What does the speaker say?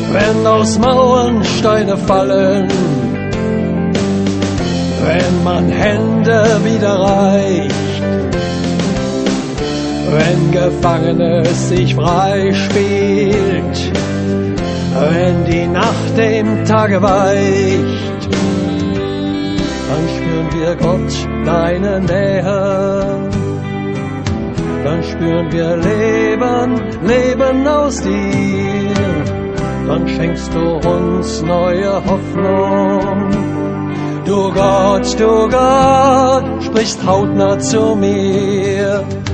Wenn aus Mauern Steine fallen, wenn man Hände wieder reicht, wenn Gefangenes sich frei spielt, wenn die Nacht dem Tage weicht, dann spüren wir Gott, deine Nähe. Dann spüren wir Leben, Leben aus dir. Dann schenkst du uns neue Hoffnung. Du Gott, sprichst hautnah zu mir.